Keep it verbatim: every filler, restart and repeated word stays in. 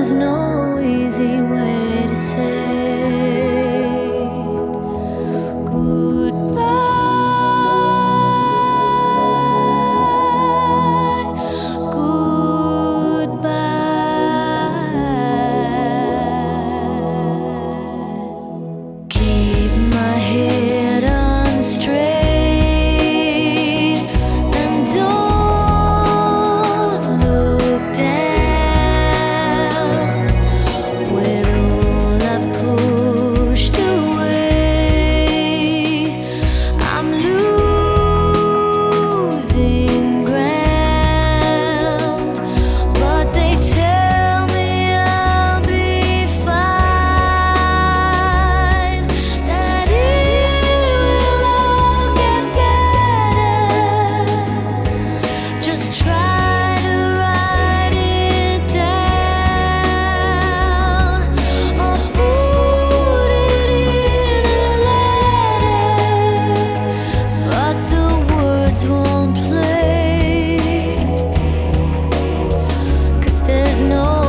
there's no easy way to say goodbye. Goodbye. Keep my head on straight and don't look down. With all I've pushed away, I'm losing ground, but they tell me I'll be fine, that it will all get better. Just try to write it down or put it in a letter, but the words won't play, 'cause there's no